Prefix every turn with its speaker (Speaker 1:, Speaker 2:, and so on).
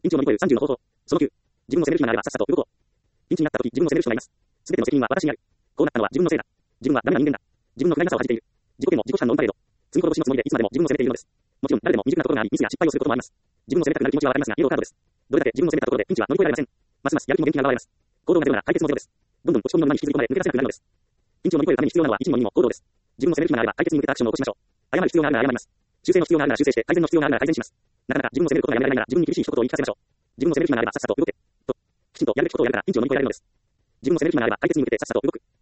Speaker 1: ピンチを乗り越える30の方法。その9。自分を責める暇があればさっさと動こう。ピンチになった時、自分を責める人がいます。すべての責任は私にある。こうなったのは自分のせいだ。自分はダメな人間だ。自分の不甲斐なさを恥じている。自己嫌も自己批判のオンパレード。罪滅ぼしのつもりでいつまでも自分を責めているのです。もちろん誰でも未熟なところがあり、ミスや失敗をすることもあります。自分を責めたくなる気持ちはわかりますが、イエローカードです。どれだけ自分を責めたところでピンチは乗り越えられません。ますますやる気も元気が奪われます。行動がゼロなら解決もゼロです。どんどん落ち込みの沼に引きずり込まれ抜け出せなくなるのです。ピンチを乗り越えるために必要なのは1にも2も行動です。自分を責める暇があれば解決に向けたアクションを起こしましょう。謝る必要があるなら謝ります。修正の必要があるなら修正して、改善の必要があるなら改善します。なかなか自分を責めることがやめられないなら自分に厳しい一言を言い聞かせましょう。自分を責める暇があればさっさと動け。と、きちんとやるべきことをやるからピンチを乗り越えられるのです。自分を責める暇があれば解決に向けてさっさと動く。